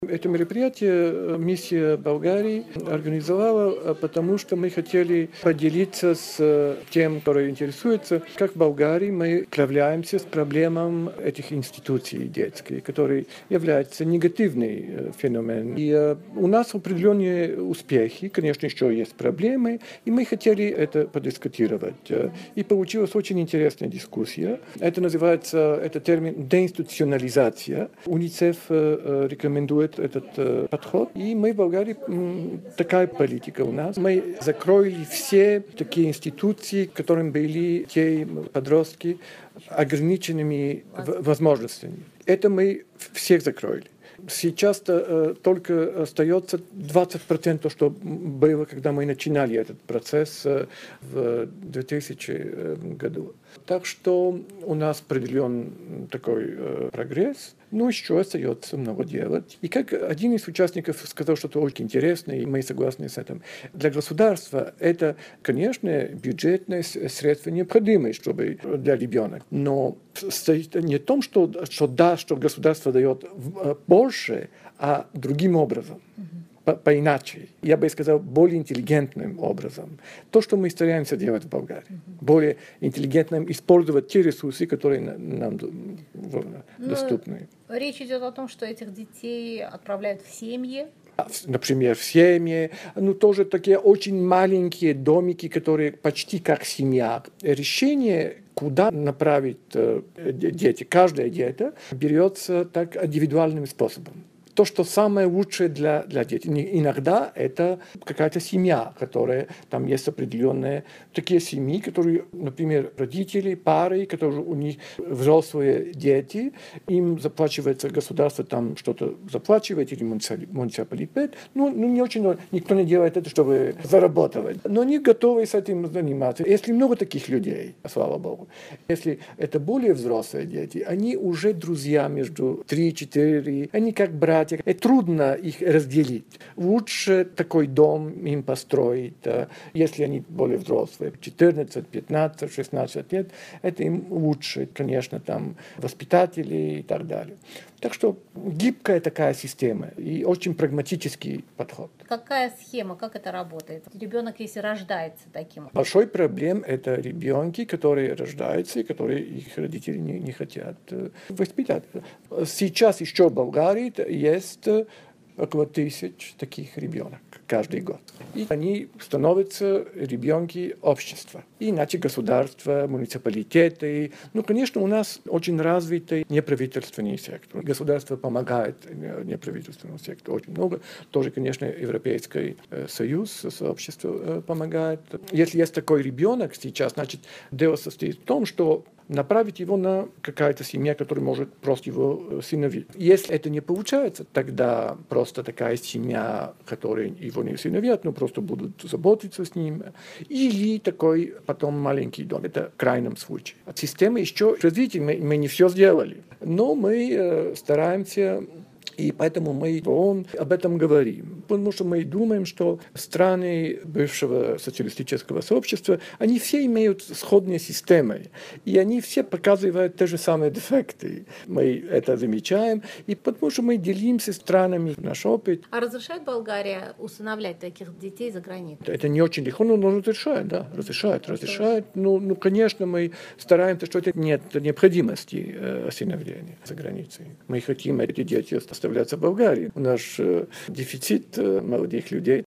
Это мероприятие миссия Болгарии организовала, потому что мы хотели поделиться с тем, который интересуется, как в Болгарии мы справляемся с проблемой этих институций детских, которые являются негативным феноменом. И у нас определенные успехи, конечно, еще есть проблемы, и мы хотели это подискутировать. И получилась очень интересная дискуссия. Это называется, это термин деинституционализация. УНИЦЕФ рекомендует этот подход. И мы в Болгарии, такая политика у нас. Мы закрыли все такие институции, которым были те подростки ограниченными возможностями. Это мы всех закрыли. Сейчас только остается 20%, что было, когда мы начинали этот процесс в 2000 году. Так что у нас определен такой прогресс, но еще остается много делать. И как один из участников сказал что-то очень интересное, и мы согласны с этим. Для государства это, конечно, бюджетное средство необходимое, чтобы для ребенка. Но стоит не в том, что государство дает больше, а другим образом. Поиначе. Я бы сказал, более интеллигентным образом. То, что мы стараемся делать в Болгарии. Более интеллигентным использовать те ресурсы, которые нам доступны. Речь идет о том, что этих детей отправляют в семьи. Например, в семье. Тоже такие очень маленькие домики, которые почти как семья. Решение, куда направить дети, каждое дитя, берется так индивидуальным способом. То, что самое лучшее для детей. Иногда это какая-то семья, которая, там есть определенные такие семьи, которые, например, родители, пары, которые у них взрослые дети, им заплачивается государство, там что-то заплачивает, или муниципалитет. Не очень, никто не делает это, чтобы заработать. Но они готовы с этим заниматься. Если много таких людей, слава Богу, если это более взрослые дети, они уже друзья между 3-4, они как братья. Трудно их разделить. Лучше такой дом им построить, если они более взрослые, 14, 15, 16 лет, это им лучше, конечно, там воспитатели и так далее. Так что гибкая такая система и очень прагматический подход. Какая схема, как это работает? Ребенок, если рождается таким. Большой проблем это ребенки, которые рождаются и которые их родители не хотят воспитать. Сейчас еще в Болгарии есть около 1000 таких ребенок каждый год. И они становятся ребенки общества. И иначе государства, муниципалитеты. Конечно, у нас очень развитый неправительственный сектор. Государство помогает неправительственному сектору очень много. Тоже, конечно, Европейский Союз, сообщество помогает. Если есть такой ребенок сейчас, значит, дело состоит в том, что направить его на какая-то семья, которая может просто его усыновить. Если это не получается, тогда просто такая семья, которая его не усыновят, просто будут заботиться с ним. Или такой потом маленький дом. Это в крайнем случае. Система еще развития, мы не все сделали. Но мы стараемся. И поэтому мы об этом говорим. Потому что мы думаем, что страны бывшего социалистического сообщества, они все имеют сходные системы. И они все показывают те же самые дефекты. Мы это замечаем. И потому что мы делимся странами наш опыт. А разрешает Болгария усыновлять таких детей за границей? Это не очень легко, но разрешает, да. Разрешает. Конечно, мы стараемся, что это нет необходимости усыновления за границей. Мы хотим эти дети оставляться в Болгарии. У нас дефицит молодых людей.